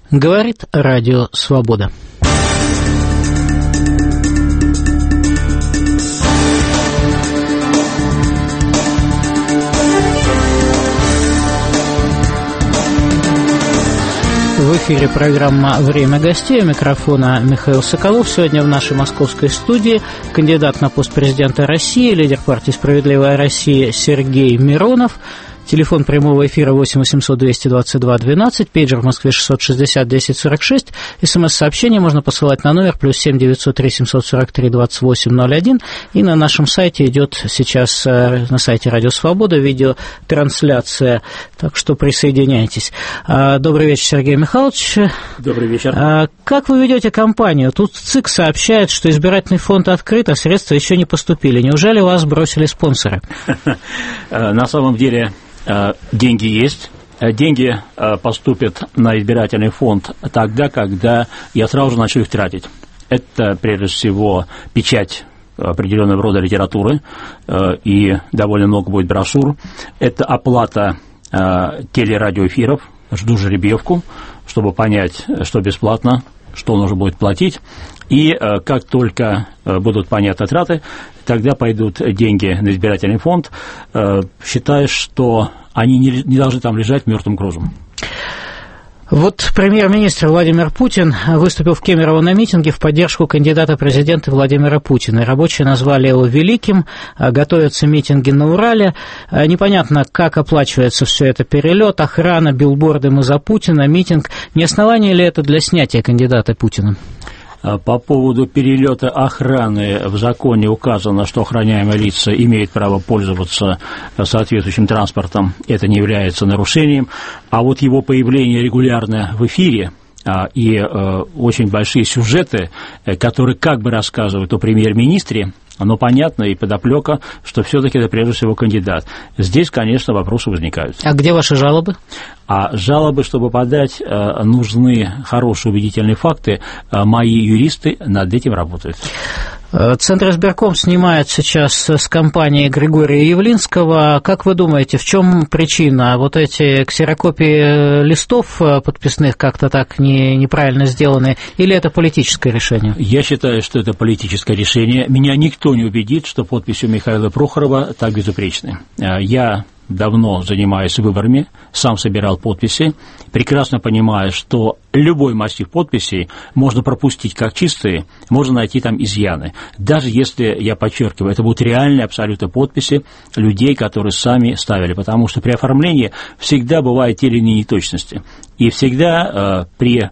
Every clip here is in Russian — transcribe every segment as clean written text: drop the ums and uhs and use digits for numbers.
Говорит Радио Свобода. В эфире программа «Время гостей». У микрофона Михаил Соколов. Сегодня в нашей московской студии кандидат на пост президента России, лидер партии «Справедливая Россия» Сергей Миронов. Телефон прямого эфира 8 800 222 12, пейджер в Москве 660 1046. СМС-сообщение можно посылать на номер +7 903 743 2801. И на нашем сайте идет сейчас, на сайте Радио Свобода, видеотрансляция. Так что присоединяйтесь. Добрый вечер, Сергей Михайлович. Добрый вечер. Как вы ведете кампанию? Тут ЦИК сообщает, что избирательный фонд открыт, а средства еще не поступили. Неужели вас бросили спонсоры? На самом деле деньги есть. Деньги поступят на избирательный фонд тогда, когда я сразу же начну их тратить. Это, прежде всего, печать определенного рода литературы, и довольно много будет брошюр. Это оплата телерадиоэфиров. Жду жеребьевку, чтобы понять, что бесплатно, что нужно будет платить. И как только будут понятны траты, тогда пойдут деньги на избирательный фонд. Считаю, что они не должны там лежать мертвым грузом. Вот премьер-министр Владимир Путин выступил в Кемерово на митинге в поддержку кандидата в президенты Владимира Путина. Рабочие назвали его великим, готовятся митинги на Урале. Непонятно, как оплачивается все это: перелет, охрана, билборды «Мы за Путина», митинг. Не основание ли это для снятия кандидата Путина? По поводу перелета охраны в законе указано, что охраняемые лица имеют право пользоваться соответствующим транспортом. Это не является нарушением. А вот его появление регулярно в эфире и очень большие сюжеты, которые как бы рассказывают о премьер-министре, но понятно и подоплека, что все-таки это прежде всего кандидат. Здесь, конечно, вопросы возникают. А где ваши жалобы? А жалобы, чтобы подать, нужны хорошие убедительные факты. Мои юристы над этим работают. Центр избирком снимает сейчас с кампании Григория Явлинского. Как вы думаете, в чем причина? Вот эти ксерокопии листов подписных как-то так неправильно сделаны, или это политическое решение? Я считаю, что это политическое решение. Меня никто не убедит, что подписи у Михаила Прохорова так безупречны. Я давно занимаюсь выборами, сам собирал подписи, прекрасно понимаю, что любой массив подписей можно пропустить как чистые, можно найти там изъяны. Даже если, я подчеркиваю, это будут реальные абсолютно подписи людей, которые сами ставили, потому что при оформлении всегда бывают те или иные неточности. И всегда при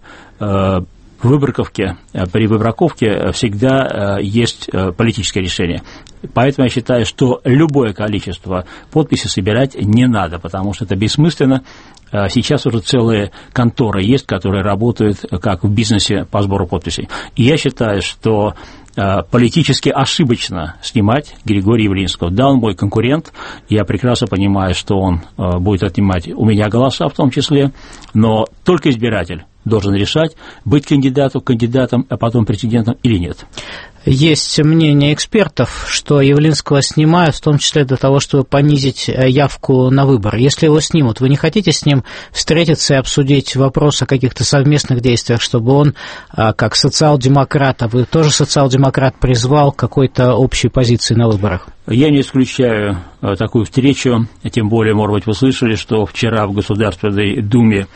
выборковке, при выбраковке всегда есть политическое решение. Поэтому я считаю, что любое количество подписей собирать не надо, потому что это бессмысленно. Сейчас уже целые конторы есть, которые работают как в бизнесе по сбору подписей. И я считаю, что политически ошибочно снимать Григория Явлинского. Да, он мой конкурент, я прекрасно понимаю, что он будет отнимать у меня голоса в том числе, но только избиратель должен решать, быть кандидатом, а потом президентом или нет. Есть мнение экспертов, что Явлинского снимают, в том числе для того, чтобы понизить явку на выборы. Если его снимут, вы не хотите с ним встретиться и обсудить вопрос о каких-то совместных действиях, чтобы он, как социал-демократ, а вы тоже социал-демократ, призвал к какой-то общей позиции на выборах? Я не исключаю такую встречу, тем более, может быть, вы слышали, что вчера в Государственной Думе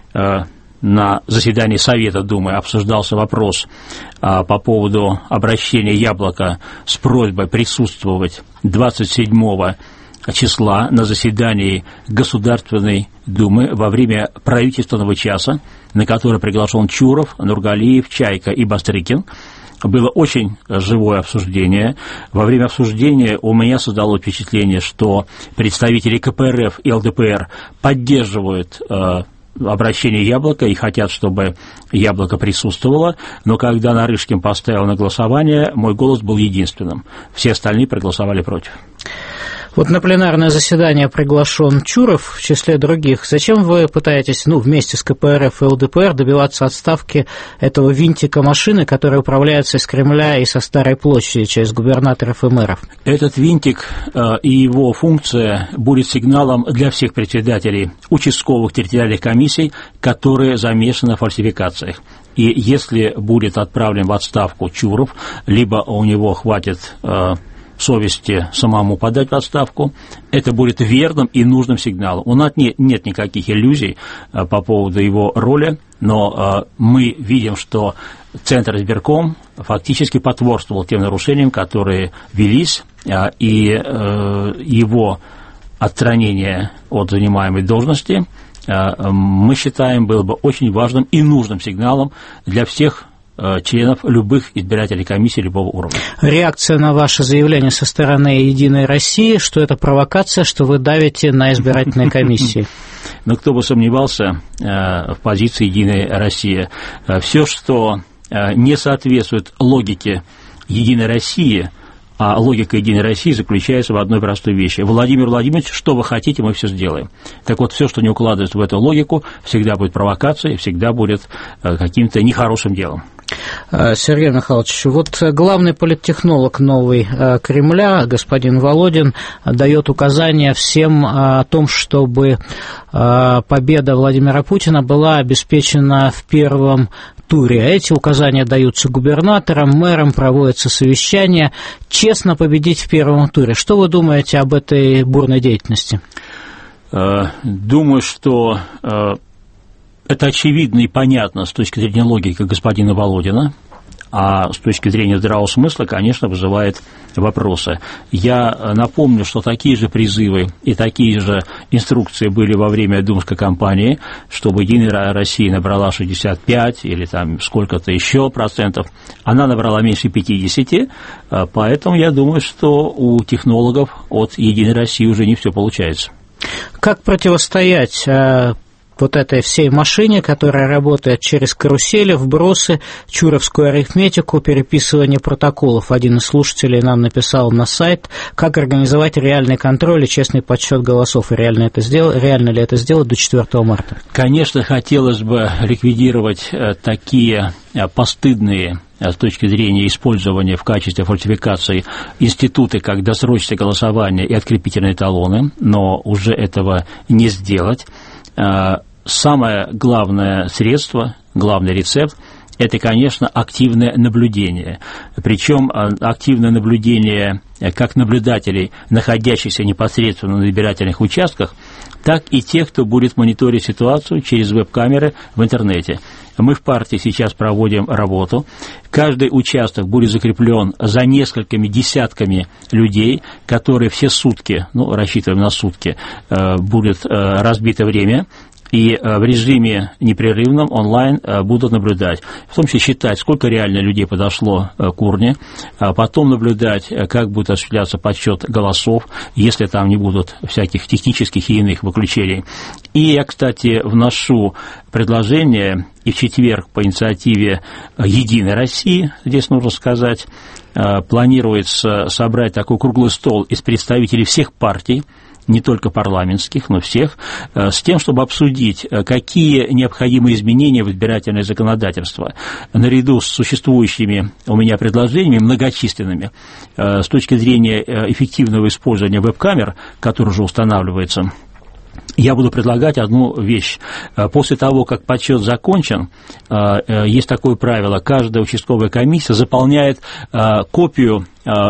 на заседании Совета Думы обсуждался вопрос по поводу обращения Яблока с просьбой присутствовать 27 числа на заседании Государственной Думы во время правительственного часа, на который приглашен Чуров, Нургалиев, Чайка и Бастрыкин. Было очень живое обсуждение. Во время обсуждения у меня создалось впечатление, что представители КПРФ и ЛДПР поддерживают обращение Яблока и хотят, чтобы Яблоко присутствовало, но когда Нарышкин поставил на голосование, мой голос был единственным. Все остальные проголосовали против. Вот на пленарное заседание приглашен Чуров в числе других. Зачем вы пытаетесь, вместе с КПРФ и ЛДПР добиваться отставки этого винтика машины, которая управляется из Кремля и со Старой площади через губернаторов и мэров? Этот винтик и его функция будет сигналом для всех председателей участковых территориальных комиссий, которые замешаны в фальсификациях. И если будет отправлен в отставку Чуров, либо у него хватит совести самому подать в отставку, это будет верным и нужным сигналом. У нас нет никаких иллюзий по поводу его роли, но мы видим, что Центр избирком фактически потворствовал тем нарушениям, которые велись, и его отстранение от занимаемой должности, мы считаем, было бы очень важным и нужным сигналом для всех членов любых избирательных комиссий любого уровня. Реакция на ваше заявление со стороны «Единой России», что это провокация, что вы давите на избирательные комиссии? Но кто бы сомневался в позиции «Единой России». Все, что не соответствует логике «Единой России», а логика «Единой России» заключается в одной простой вещи. Владимир Владимирович, что вы хотите, мы все сделаем. Так вот, все, что не укладывается в эту логику, всегда будет провокацией, всегда будет каким-то нехорошим делом. Сергей Михайлович, вот главный политтехнолог новый Кремля, господин Володин, дает указания всем о том, чтобы победа Владимира Путина была обеспечена в первом туре. Эти указания даются губернаторам, мэрам, проводятся совещания. Честно победить в первом туре. Что вы думаете об этой бурной деятельности? Думаю, что это очевидно и понятно с точки зрения логики господина Володина, а с точки зрения здравого смысла, конечно, вызывает вопросы. Я напомню, что такие же призывы и такие же инструкции были во время думской кампании, чтобы «Единая Россия» набрала 65 или там сколько-то еще процентов. Она набрала меньше 50, поэтому я думаю, что у технологов от «Единой России» уже не все получается. Как противостоять вот этой всей машине, которая работает через карусели, вбросы, чуровскую арифметику, переписывание протоколов? Один из слушателей нам написал на сайт, как организовать реальный контроль и честный подсчет голосов. И реально ли это сделать до 4 марта? Конечно, хотелось бы ликвидировать такие постыдные с точки зрения использования в качестве фальсификации институты, как досрочное голосование и открепительные талоны, но уже этого не сделать. Самое главное средство, главный рецепт – это, конечно, активное наблюдение. Причем активное наблюдение как наблюдателей, находящихся непосредственно на избирательных участках, так и тех, кто будет мониторить ситуацию через веб-камеры в интернете. Мы в партии сейчас проводим работу. Каждый участок будет закреплен за несколькими десятками людей, которые все сутки, рассчитываем на сутки, будет разбито время, и в режиме непрерывном онлайн будут наблюдать, в том числе считать, сколько реально людей подошло к урне, потом наблюдать, как будет осуществляться подсчет голосов, если там не будут всяких технических и иных выключений. И я, кстати, вношу предложение, и в четверг по инициативе «Единой России», здесь нужно сказать, планируется собрать такой круглый стол из представителей всех партий, не только парламентских, но всех, с тем, чтобы обсудить, какие необходимые изменения в избирательное законодательство наряду с существующими у меня предложениями многочисленными с точки зрения эффективного использования веб-камер, который уже устанавливается. Я буду предлагать одну вещь. После того, как подсчет закончен, есть такое правило, каждая участковая комиссия заполняет копию,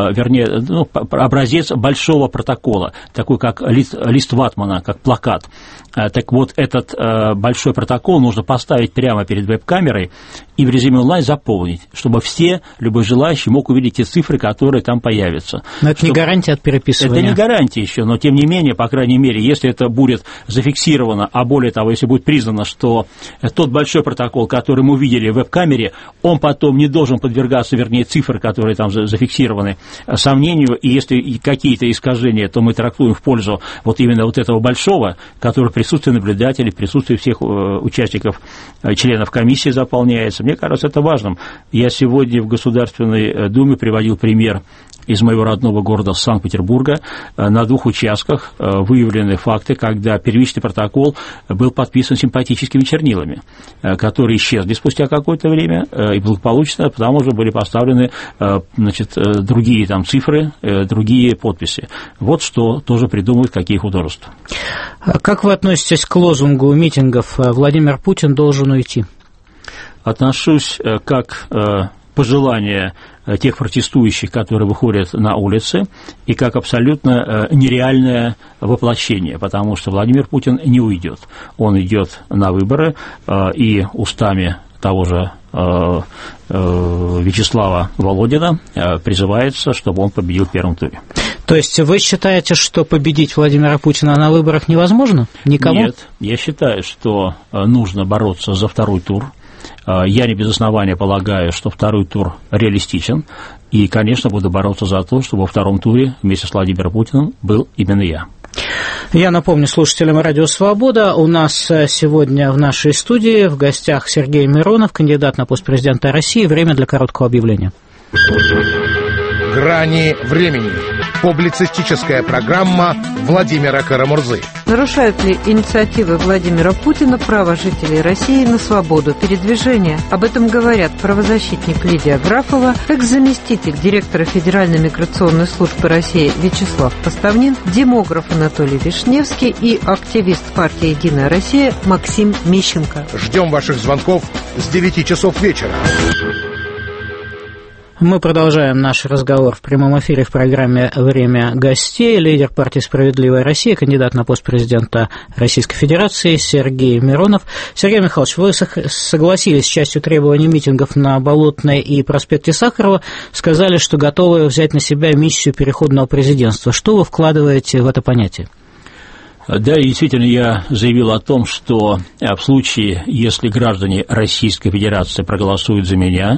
образец большого протокола, такой как лист ватмана, как плакат. Так вот, этот большой протокол нужно поставить прямо перед веб-камерой и в режиме онлайн заполнить, чтобы любой желающий мог увидеть те цифры, которые там появятся. Но это не гарантия от переписывания. Это не гарантия еще, но тем не менее, по крайней мере, если это будет зафиксировано, а более того, если будет признано, что тот большой протокол, который мы увидели в веб-камере, он потом не должен подвергаться, цифры, которые там зафиксированы, сомнению, и если какие-то искажения, то мы трактуем в пользу именно этого большого, который в присутствии наблюдателей, в присутствии всех участников, членов комиссии заполняется. Мне кажется, это важным. Я сегодня в Государственной Думе приводил пример из моего родного города Санкт-Петербурга. На 2 участках выявлены факты, когда первичный протокол был подписан симпатическими чернилами, которые исчезли спустя какое-то время, и благополучно, потому что были поставлены, значит, другие там цифры, другие подписи. Вот что тоже придумывают какие художества. Как вы относитесь к лозунгу митингов «Владимир Путин должен уйти»? Отношусь как пожелание тех протестующих, которые выходят на улицы, и как абсолютно нереальное воплощение, потому что Владимир Путин не уйдет. Он идет на выборы, и устами того же Вячеслава Володина призывается, чтобы он победил в первом туре. То есть вы считаете, что победить Владимира Путина на выборах невозможно? Никому? Нет, я считаю, что нужно бороться за второй тур. Я не без основания полагаю, что второй тур реалистичен, и, конечно, буду бороться за то, чтобы во втором туре вместе с Владимиром Путиным был именно я. Я напомню слушателям «Радио Свобода», у нас сегодня в нашей студии в гостях Сергей Миронов, кандидат на пост президента России. Время для короткого объявления. «Грани времени». Публицистическая программа Владимира Карамурзы. Нарушают ли инициативы Владимира Путина право жителей России на свободу передвижения? Об этом говорят правозащитник Лидия Графова, экс-заместитель директора Федеральной миграционной службы России Вячеслав Поставнин, демограф Анатолий Вишневский и активист партии «Единая Россия» Максим Мищенко. Ждем ваших звонков с 9 часов вечера. Мы продолжаем наш разговор в прямом эфире в программе «Время гостей». Лидер партии «Справедливая Россия», кандидат на пост президента Российской Федерации Сергей Миронов. Сергей Михайлович, вы согласились с частью требований митингов на Болотной и проспекте Сахарова, сказали, что готовы взять на себя миссию переходного президентства. Что вы вкладываете в это понятие? Да, действительно, я заявил о том, что в случае, если граждане Российской Федерации проголосуют за меня,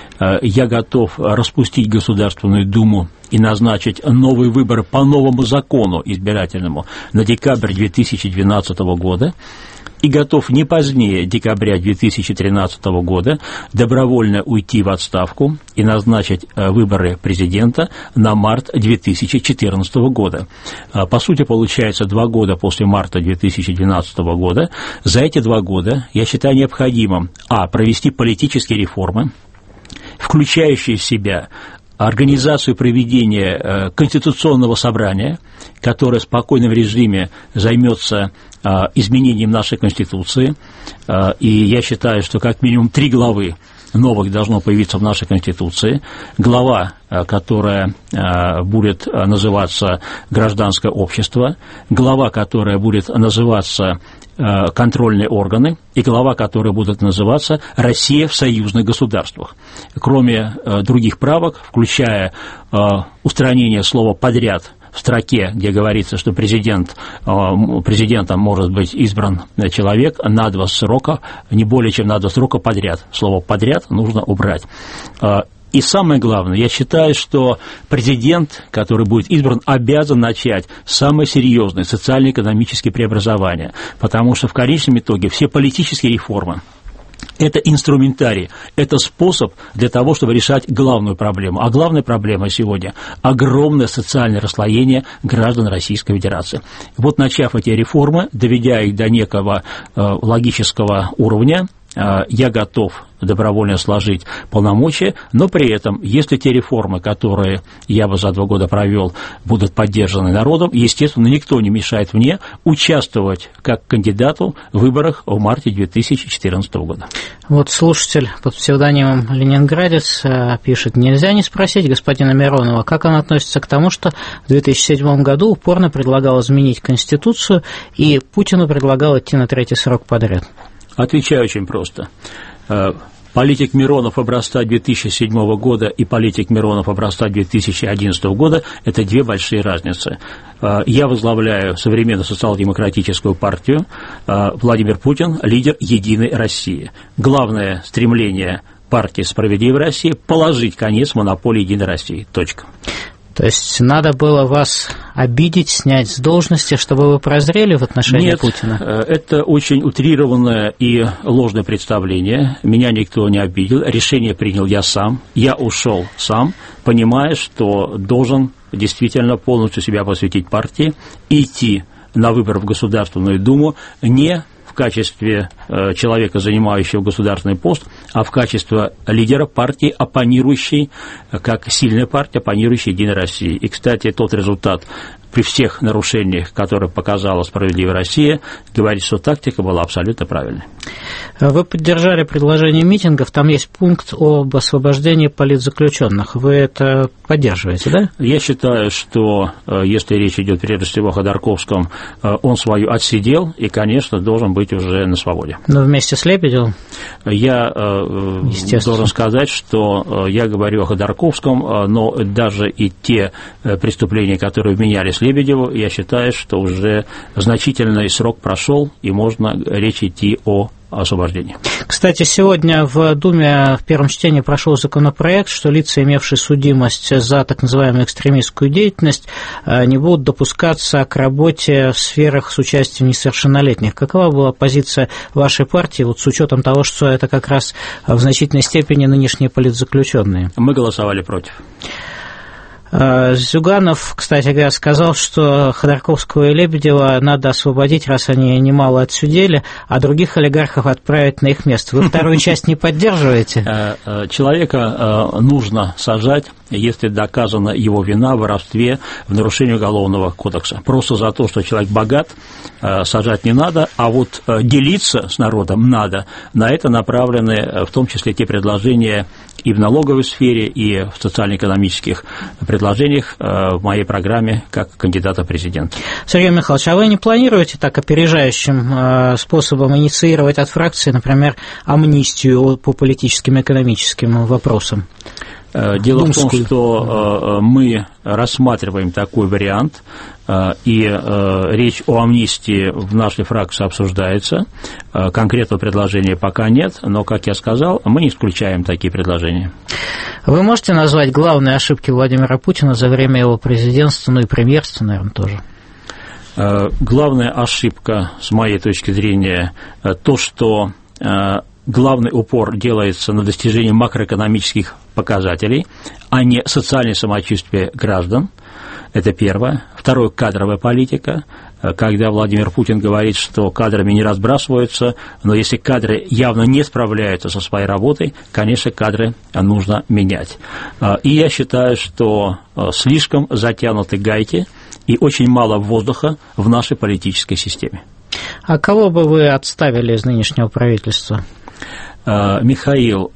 я готов распустить Государственную Думу и назначить новые выборы по новому закону избирательному на декабрь 2012 года, и готов не позднее декабря 2013 года добровольно уйти в отставку и назначить выборы президента на март 2014 года. По сути, получается 2 года после марта 2012 года. За эти 2 года я считаю необходимым провести политические реформы, включающие в себя организацию проведения Конституционного собрания, которое в спокойном режиме займется изменением нашей Конституции, и я считаю, что как минимум 3 главы новых должно появиться в нашей Конституции. Глава, которая будет называться «Гражданское общество», глава, которая будет называться «Контрольные органы», и глава, которая будет называться «Россия в союзных государствах». Кроме других правок, включая устранение слова «подряд» в строке, где говорится, что президентом может быть избран человек на 2 срока, не более чем на 2 срока подряд. Слово «подряд» нужно убрать. И самое главное, я считаю, что президент, который будет избран, обязан начать самые серьезные социально-экономические преобразования, потому что в конечном итоге все политические реформы – это инструментарий, это способ для того, чтобы решать главную проблему. А главная проблема сегодня – огромное социальное расслоение граждан Российской Федерации. Вот начав эти реформы, доведя их до некого логического уровня, я готов добровольно сложить полномочия, но при этом, если те реформы, которые я бы за 2 года провел, будут поддержаны народом, естественно, никто не мешает мне участвовать как кандидату в выборах в марте 2014 года. Вот слушатель под псевдонимом «Ленинградец» пишет: «Нельзя не спросить господина Миронова, как он относится к тому, что в 2007 году упорно предлагал изменить Конституцию, и Путину предлагал идти на 3-й срок подряд». Отвечаю очень просто. Политик Миронов образца 2007 года и политик Миронов образца 2011 года – это 2 большие разницы. Я возглавляю современную социал-демократическую партию, Владимир Путин – лидер «Единой России». Главное стремление партии «Справедливая Россия» – положить конец монополии «Единой России». Точка. То есть надо было вас обидеть, снять с должности, чтобы вы прозрели в отношении Путина? Нет, это очень утрированное и ложное представление. Меня никто не обидел, решение принял я сам, я ушел сам, понимая, что должен действительно полностью себя посвятить партии, идти на выборы в Государственную Думу не в качестве человека, занимающего государственный пост, а в качестве лидера партии, оппонирующей, как сильная партия, оппонирующей Единой России. И, кстати, тот результат при всех нарушениях, которые показала «Справедливая Россия», говорит, что тактика была абсолютно правильной. Вы поддержали предложение митингов, там есть пункт об освобождении политзаключенных. Вы это поддерживаете, да? Я считаю, что если речь идет прежде всего о Ходорковском, он свою отсидел и, конечно, должен быть уже на свободе. Но вместе с Лебедевым? Я должен сказать, что я говорю о Ходорковском, но даже и те преступления, которые вменялись Лебедеву, я считаю, что уже значительный срок прошел, и можно речь идти о освобождении. Кстати, сегодня в Думе в первом чтении прошел законопроект, что лица, имевшие судимость за так называемую экстремистскую деятельность, не будут допускаться к работе в сферах с участием несовершеннолетних. Какова была позиция вашей партии, вот с учетом того, что это как раз в значительной степени нынешние политзаключенные? Мы голосовали против. Зюганов, кстати говоря, сказал, что Ходорковского и Лебедева надо освободить, раз они немало отсудили, а других олигархов отправить на их место. Вы вторую часть не поддерживаете? Человека нужно сажать, если доказана его вина в воровстве, в нарушении Уголовного кодекса. Просто за то, что человек богат, сажать не надо, а вот делиться с народом надо. На это направлены в том числе те предложения и в налоговой сфере, и в социально-экономических предложениях в моей программе как кандидата в президента. Сергей Михайлович, а вы не планируете так опережающим способом инициировать от фракции, например, амнистию по политическим и экономическим вопросам? Дело в том, что мы рассматриваем такой вариант, и речь о амнистии в нашей фракции обсуждается. Конкретного предложения пока нет, но, как я сказал, мы не исключаем такие предложения. Вы можете назвать главные ошибки Владимира Путина за время его президентства, ну и премьерства, наверное, тоже? Главная ошибка, с моей точки зрения, то, что главный упор делается на достижении макроэкономических показателей, а не социальное самочувствие граждан. Это первое. Второе – кадровая политика, когда Владимир Путин говорит, что кадрами не разбрасываются, но если кадры явно не справляются со своей работой, конечно, кадры нужно менять. И я считаю, что слишком затянуты гайки и очень мало воздуха в нашей политической системе. А кого бы вы отставили из нынешнего правительства? Михаил,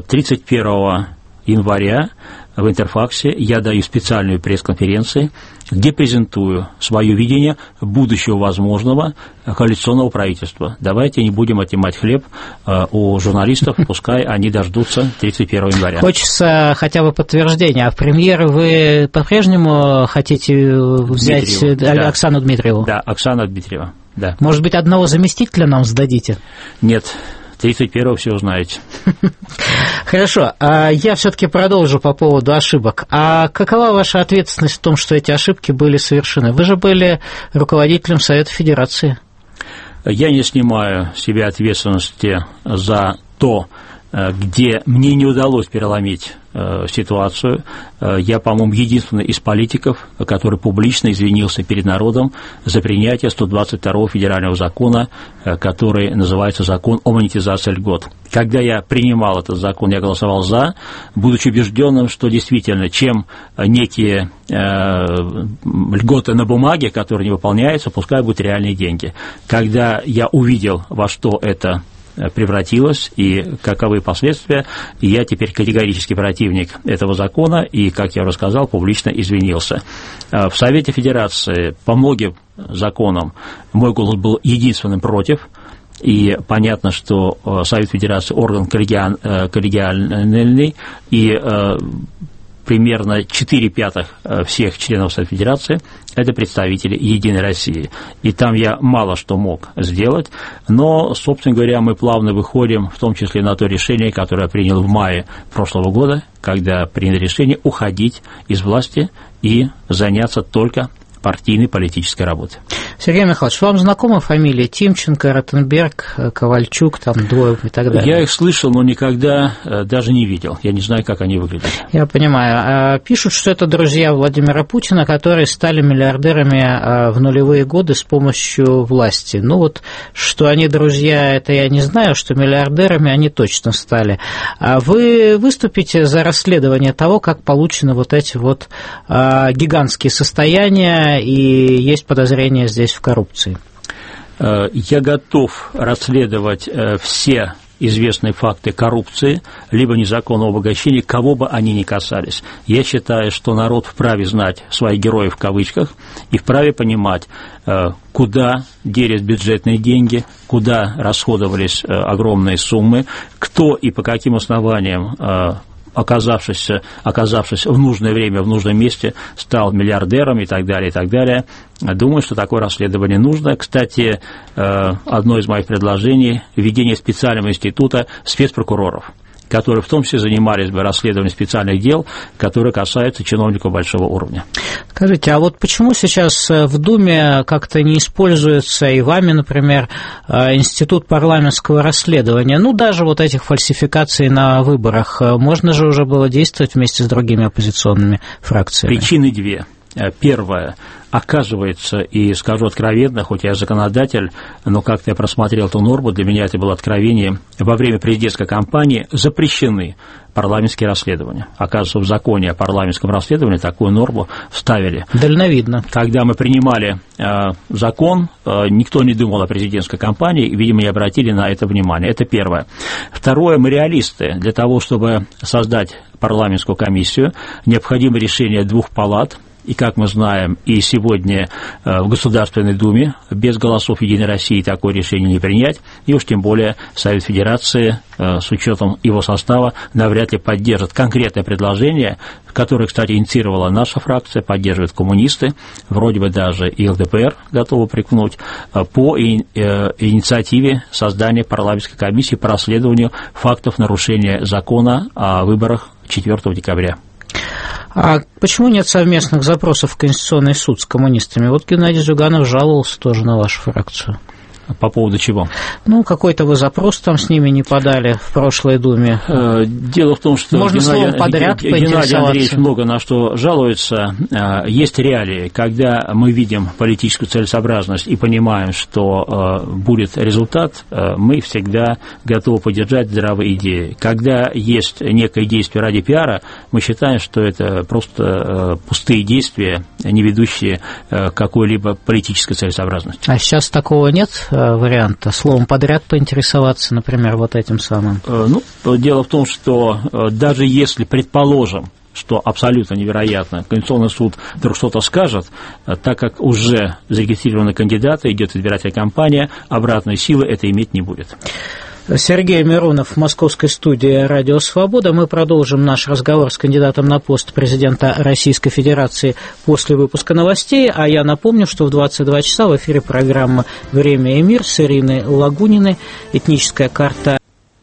31 января в Интерфаксе я даю специальную пресс-конференцию, где презентую свое видение будущего возможного коалиционного правительства. Давайте не будем отнимать хлеб у журналистов, пускай они дождутся 31 января. Хочется хотя бы подтверждения. А в премьеры вы по-прежнему хотите взять Оксану Дмитриеву? Да, Оксана Дмитриева. Да. Может быть, одного заместителя нам сдадите? Нет. 31-го все узнаете. Хорошо, я все-таки продолжу по поводу ошибок. А какова ваша ответственность в том, что эти ошибки были совершены? Вы же были руководителем Совета Федерации. Я не снимаю с себя ответственности за то, где мне не удалось переломить ситуацию. Я, по-моему, единственный из политиков, который публично извинился перед народом за принятие 122-го федерального закона, который называется «Закон о монетизации льгот». Когда я принимал этот закон, я голосовал «за», будучи убежденным, что действительно, чем некие льготы на бумаге, которые не выполняются, пускай будут реальные деньги. Когда я увидел, во что это превратилось и каковы последствия, и я теперь категорический противник этого закона и, как я уже сказал, публично извинился. В Совете Федерации по многим законам мой голос был единственным против, и понятно, что Совет Федерации орган коллегиальный, и примерно 4/5 всех членов Совета Федерации – это представители Единой России. И там я мало что мог сделать, но, собственно говоря, мы плавно выходим, в том числе на то решение, которое я принял в мае прошлого года, когда приняли решение уходить из власти и заняться только партийной политической работы. Сергей Михайлович, вам знакомы фамилии Тимченко, Ротенберг, Ковальчук, там Двоев и так далее? Я их слышал, но никогда даже не видел. Я не знаю, как они выглядят. Я понимаю. Пишут, что это друзья Владимира Путина, которые стали миллиардерами в нулевые годы с помощью власти. Ну вот, что они друзья, это я не знаю, что миллиардерами они точно стали. А вы выступите за расследование того, как получены вот эти вот гигантские состояния, и есть подозрения здесь в коррупции? Я готов расследовать все известные факты коррупции, либо незаконного обогащения, кого бы они ни касались. Я считаю, что народ вправе знать своих героев в кавычках и вправе понимать, куда делят бюджетные деньги, куда расходовались огромные суммы, кто и по каким основаниям, оказавшись в нужное время, в нужном месте, стал миллиардером и так далее, и так далее. Думаю, что такое расследование нужно. Кстати, одно из моих предложений – введение специального института спецпрокуроров, которые в том числе занимались бы расследованием специальных дел, которые касаются чиновников большого уровня. Скажите, а вот почему сейчас в Думе как-то не используется и вами, например, институт парламентского расследования? Ну, даже вот этих фальсификаций на выборах. Можно же уже было действовать вместе с другими оппозиционными фракциями. Причины две. Первое. Оказывается, и скажу откровенно, хоть я законодатель, но как-то я просмотрел эту норму, для меня это было откровение, во время президентской кампании запрещены парламентские расследования. Оказывается, в законе о парламентском расследовании такую норму вставили. Дальновидно. Когда мы принимали закон, никто не думал о президентской кампании, и, видимо, не обратили на это внимание. Это первое. Второе, мы реалисты. Для того, чтобы создать парламентскую комиссию, необходимо решение двух палат. И, как мы знаем, и сегодня в Государственной Думе без голосов «Единой России» такое решение не принять, и уж тем более Совет Федерации с учетом его состава навряд ли поддержит конкретное предложение, которое, кстати, инициировала наша фракция, поддерживают коммунисты, вроде бы даже и ЛДПР готовы прикнуть, по инициативе создания парламентской комиссии по расследованию фактов нарушения закона о выборах 4 декабря. А почему нет совместных запросов в Конституционный суд с коммунистами? Вот Геннадий Зюганов жаловался тоже на вашу фракцию. По поводу чего? Ну, какой-то вы запрос там с ними не подали в прошлой Думе. Дело в том, что Геннадий Андреевич много на что жалуется. Есть реалии, когда мы видим политическую целесообразность и понимаем, что будет результат, мы всегда готовы поддержать здравые идеи. Когда есть некое действие ради пиара, мы считаем, что это просто пустые действия, не ведущие к какой-либо политической целесообразности. А сейчас такого нет варианта? Словом подряд поинтересоваться, например, вот этим самым? Ну, дело в том, что даже если, предположим, что абсолютно невероятно, Конституционный суд вдруг что-то скажет, так как уже зарегистрированы кандидаты, идет избирательная кампания, обратной силы это иметь не будет. Сергей Миронов в московской студии «Радио Свобода». Мы продолжим наш разговор с кандидатом на пост президента Российской Федерации после выпуска новостей. А я напомню, что в 22 часа в эфире программа «Время и мир» с Ириной Лагуниной. Этническая карта.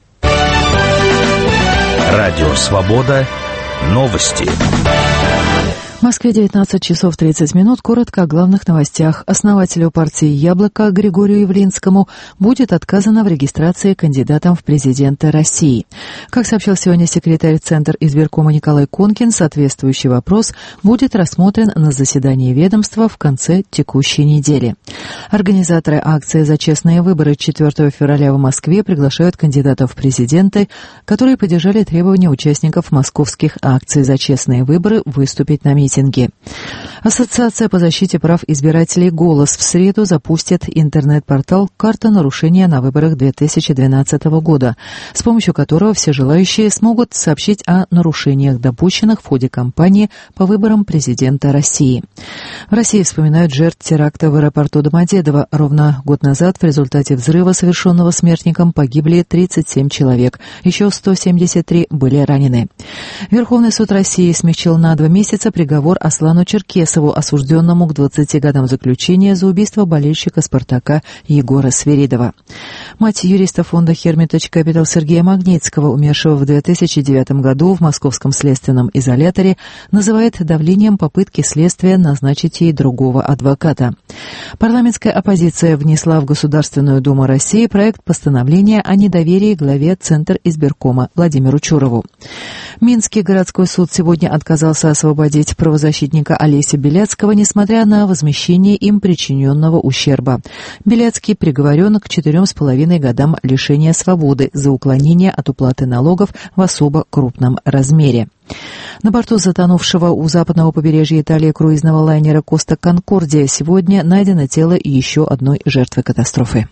Радио Свобода. Новости. В Москве 19 часов 30 минут. Коротко о главных новостях. Основателю партии «Яблоко» Григорию Явлинскому будет отказано в регистрации кандидатом в президенты России. Как сообщил сегодня секретарь Центра избиркома Николай Конкин, соответствующий вопрос будет рассмотрен на заседании ведомства в конце текущей недели. Организаторы акции «За честные выборы» 4 февраля в Москве приглашают кандидатов в президенты, которые поддержали требования участников московских акций «За честные выборы» выступить на митинге. Ассоциация по защите прав избирателей «Голос» в среду запустит интернет-портал «Карта нарушения на выборах 2012 года», с помощью которого все желающие смогут сообщить о нарушениях, допущенных в ходе кампании по выборам президента России. В России вспоминают жертв теракта в аэропорту Домодедово. Ровно год назад в результате взрыва, совершенного смертником, погибли 37 человек, еще 173 были ранены. Верховный суд России смягчил на 2 месяца приговор приговор Аслану Черкесову, осужденному к 20 годам заключения за убийство болельщика «Спартака» Егора Свиридова. Мать юриста фонда Hermitage Capital Сергея Магнитского, умершего в 2009 году в московском следственном изоляторе, называет давлением попытки следствия назначить ей другого адвоката. Парламентская оппозиция внесла в Государственную Думу России проект постановления о недоверии главе Центр избиркома Владимиру Чурову. Минский городской суд сегодня отказался освободить правозащитника Олеся Беляцкого, несмотря на возмещение им причиненного ущерба. Беляцкий приговорен к 4,5 годам лишения свободы за уклонение от уплаты налогов в особо крупном размере. На борту затонувшего у западного побережья Италии круизного лайнера «Коста Конкордия» сегодня найдено тело еще одной жертвы катастрофы.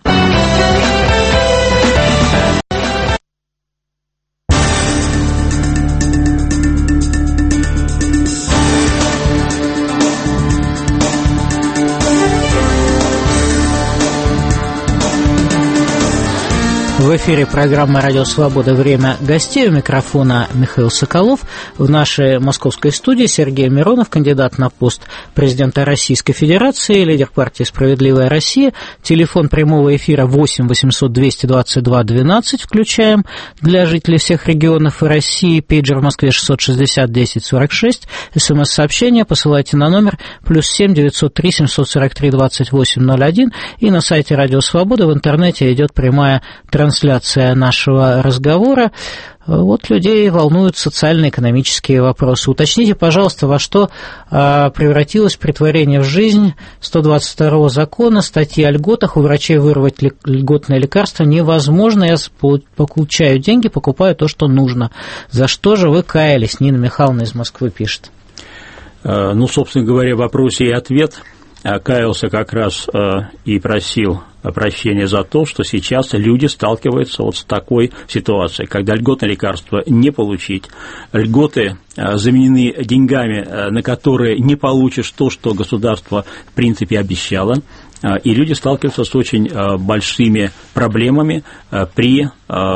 В эфире программа «Радио Свобода. Время гостей». У микрофона Михаил Соколов. В нашей московской студии Сергей Миронов, кандидат на пост президента Российской Федерации, лидер партии «Справедливая Россия». Телефон прямого эфира 8 800 222 12 включаем для жителей всех регионов и России. Пейджер в Москве 660 10 46. СМС-сообщение посылайте на номер +7 903 743 28 01. И на сайте «Радио Свобода» в интернете идет прямая трансляция нашего разговора. Вот людей волнуют социально-экономические вопросы. Уточните, пожалуйста, во что превратилось претворение в жизнь 122-го закона, статьи о льготах. У врачей вырвать льготное лекарство невозможно. Я получаю деньги, покупаю то, что нужно. За что же вы каялись? Нина Михайловна из Москвы пишет. Ну, собственно говоря, в вопросе и ответ. Каялся как раз и просил прощения за то, что сейчас люди сталкиваются вот с такой ситуацией, когда льготное лекарство не получить, льготы заменены деньгами, на которые не получишь то, что государство в принципе обещало, и люди сталкиваются с очень большими проблемами при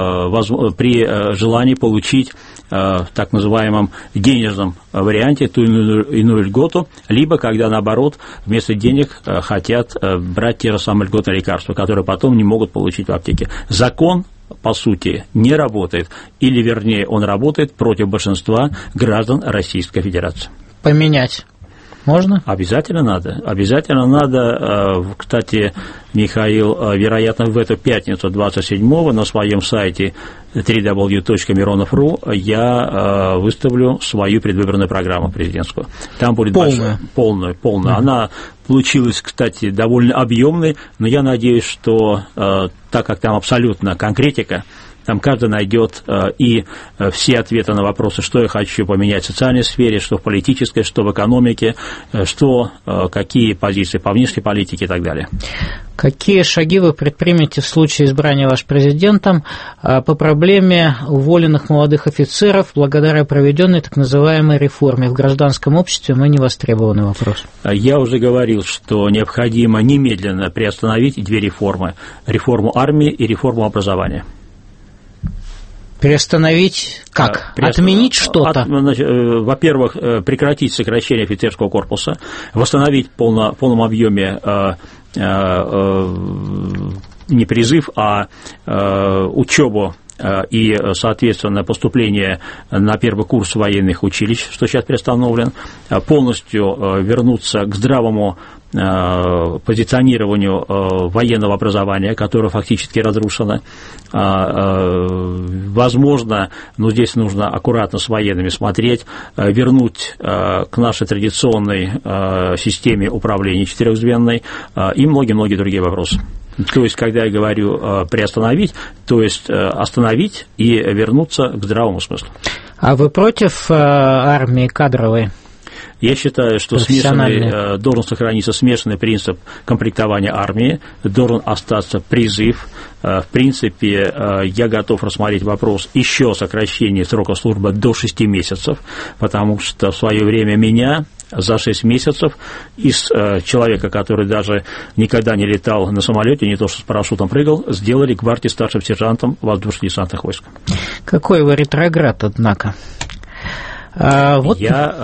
желании получить в так называемом денежном варианте ту иную льготу, либо когда, наоборот, вместо денег хотят брать те же самые льготные лекарства, которые потом не могут получить в аптеке. Закон, по сути, не работает, или, вернее, он работает против большинства граждан Российской Федерации. Поменять можно? Обязательно надо. Обязательно надо. Кстати, Михаил, вероятно, в эту пятницу 27-го на своем сайте www.mironov.ru я выставлю свою предвыборную программу президентскую. Там будет полная. Она получилась, кстати, довольно объемной, но я надеюсь, что так как там абсолютно конкретика, там каждый найдет и все ответы на вопросы, что я хочу поменять в социальной сфере, что в политической, что в экономике, что какие позиции по внешней политике и так далее. Какие шаги вы предпримете в случае избрания вашим президентом по проблеме уволенных молодых офицеров благодаря проведенной так называемой реформе? В гражданском обществе мы не востребованный вопрос. Я уже говорил, что необходимо немедленно приостановить две реформы. Реформу армии и реформу образования. Переостановить как? Отменить что-то? Во-первых, прекратить сокращение офицерского корпуса, восстановить в полном объеме не призыв, а учебу и, соответственно, поступление на первый курс военных училищ, что сейчас приостановлен, полностью вернуться к здравому позиционированию военного образования, которое фактически разрушено. Возможно, но здесь нужно аккуратно с военными смотреть, вернуть к нашей традиционной системе управления четырехзвенной и многие-многие другие вопросы. То есть, когда я говорю приостановить, то есть остановить и вернуться к здравому смыслу. А вы против армии кадровой? Я считаю, что должен сохраниться смешанный принцип комплектования армии, должен остаться призыв. В принципе, я готов рассмотреть вопрос еще сокращения срока службы до 6 месяцев, потому что в свое время меня за 6 месяцев из человека, который даже никогда не летал на самолете, не то что с парашютом прыгал, сделали гвардии старшим сержантом воздушно-десантных войск. Какой вы ретроград, однако.